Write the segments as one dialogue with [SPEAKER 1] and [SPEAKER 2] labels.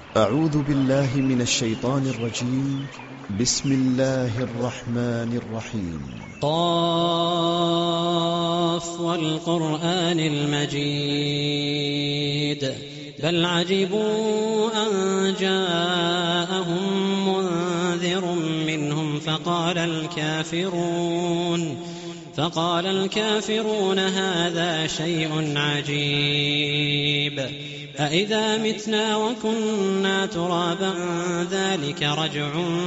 [SPEAKER 1] أعوذ بالله من الشيطان الرجيم. بسم الله الرحمن الرحيم.
[SPEAKER 2] قاف والقرآن المجيد بل عجبوا أن جاءهم منذر منهم فقال الكافرون هذا شيء عجيب أإذا متنا وكنا ترابا ذلك رجع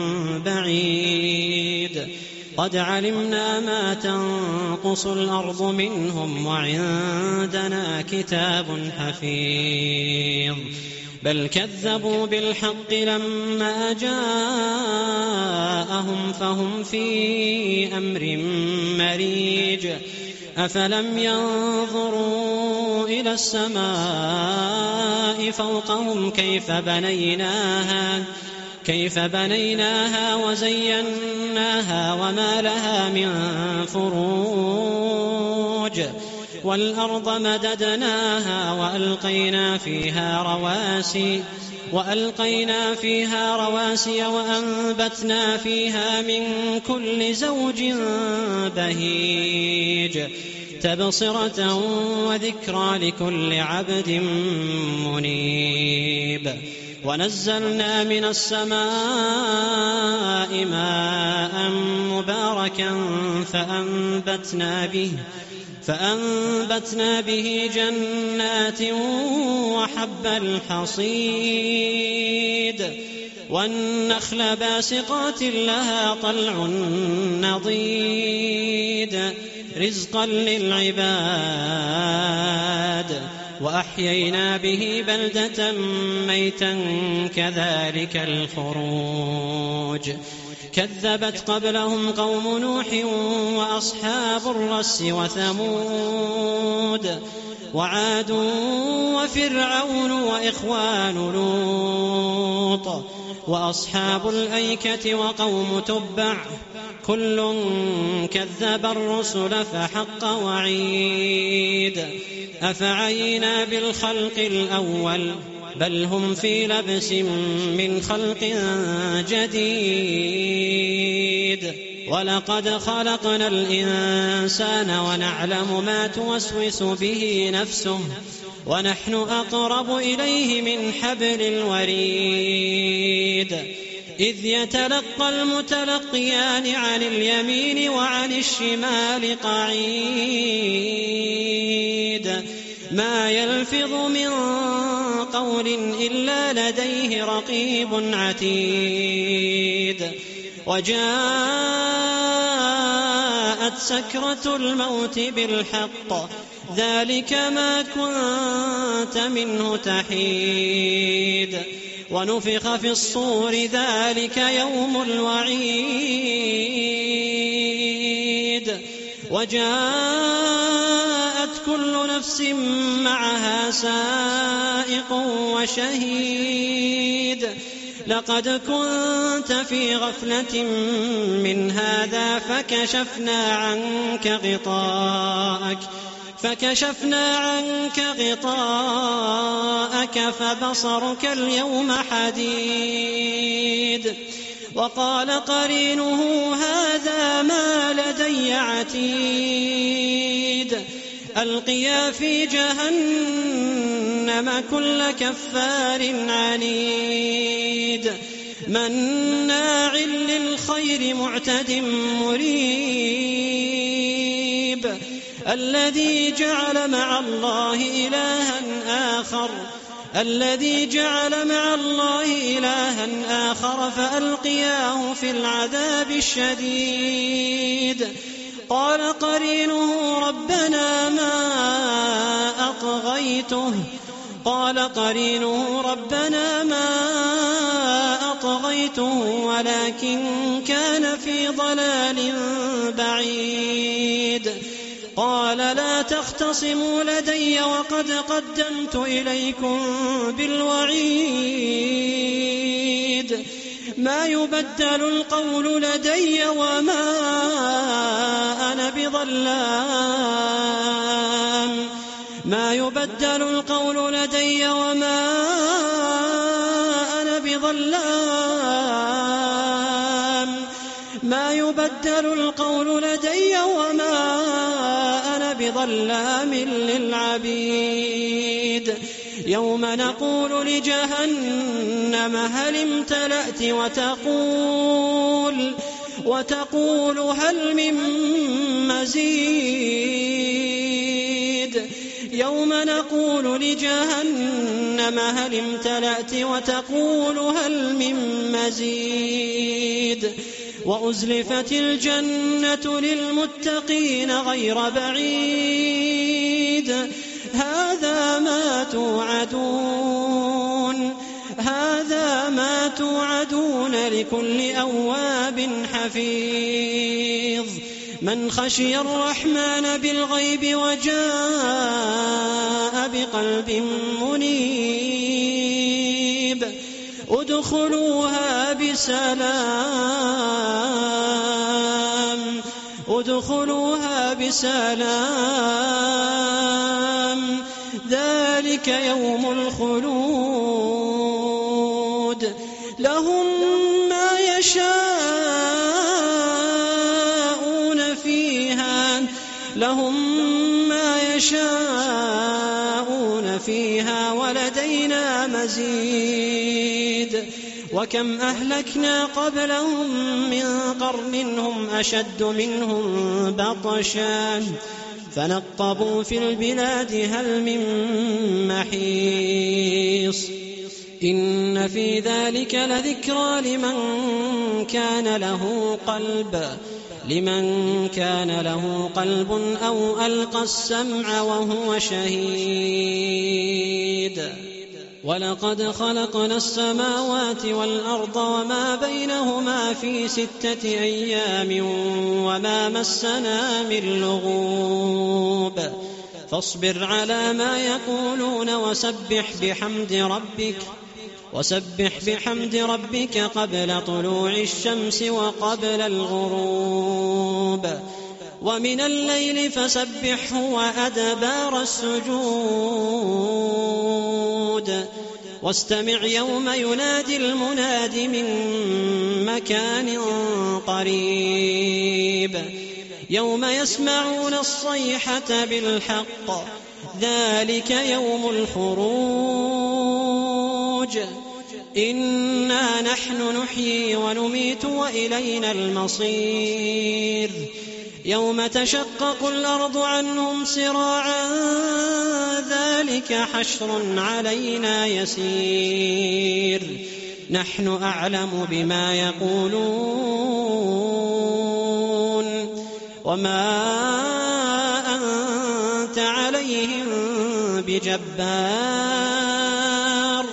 [SPEAKER 2] بعيد قد علمنا ما تنقص الأرض منهم وعندنا كتاب حفيظ بل كذبوا بالحق لما جاءهم فهم في أمر مريج أفلم ينظروا إلى السماء فوقهم كيف بنيناها وزيناها وما لها من فروج والأرض مددناها وألقينا فيها رواسي وأنبتنا فيها من كل زوج بهيج تبصرة وذكرى لكل عبد منيب ونزلنا من السماء ماء مباركا فأنبتنا به جنات وحب الحصيد والنخل باسقات لها طلع نضيد رزقا للعباد وأحيينا به بلدة ميتا كذلك الخروج كذبت قبلهم قوم نوح وأصحاب الرس وثمود وعاد وفرعون وإخوان لوط وأصحاب الأيكة وقوم تبع كل كذب الرسل فحق وعيد أفعينا بالخلق الأول بل هم في لبس من خلق جديد ولقد خلقنا الإنسان ونعلم ما توسوس به نفسه ونحن أقرب إليه من حبل الوريد إذ يتلقى المتلقيان عن اليمين وعن الشمال قعيد ما يلفظ من قول إلا لديه رقيب عتيد وجاءت سكرة الموت بالحق ذلك ما كنت منه تحيد ونفخ في الصور ذلك يوم الوعيد وجاءت كل نفس معها سائق وشهيد لقد كنت في غفلة من هذا فكشفنا عنك غطاءك فبصرك اليوم حديد وقال قرينه هذا ما لدي عتيد ألقيا في جهنم كل كفار عنيد مناع للخير معتد مريب الذي جعل مع الله إلها آخر فألقياه في العذاب الشديد قال قرينه ربنا ما أطغيته ولكن كان في ضلال بعيد قال لا تختصموا لدي وقد قدمت إليكم بالوعيد ما يبدل القول لدي وما أنا بظلام ما يبدل القول لدي وما أنا بظلام للعبيد يوم نقول لجهنم هل امتلأت وتقول هل من مزيد يوم نقول لجهنم هل امتلأت وتقول هل من مزيد وأزلفت الجنة للمتقين غير بعيد هذا ما توعدون لكل أواب حفيظ من خشي الرحمن بالغيب وجاء بقلب منيب ادخلوها بسلام ذلك يوم الخلود لهم ما يشاءون فيها ولدينا مزيد وكم أهلكنا قبلهم من قرن هم أشد منهم بطشا فنقبوا في البلاد هل من محيص إن في ذلك لذكرى لمن كان له قلب أو ألقى السمع وهو شهيد ولقد خلقنا السماوات والأرض وما بينهما في 6 أيام وما مسنا من لغوب فاصبر على ما يقولون وسبح بحمد ربك قبل طلوع الشمس وقبل الغروب ومن الليل فسبحه وأدبار السجود واستمع يوم ينادي المناد من مكان قريب يوم يسمعون الصيحة بالحق ذلك يوم الخروج إنا نحن نحيي ونميت وإلينا المصير يوم تشقق الأرض عنهم سراعا ذلك حشر علينا يسير نحن أعلم بما يقولون وما أنت عليهم بجبار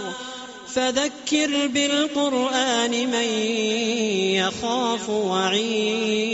[SPEAKER 2] فذكر بالقرآن من يخاف وعيد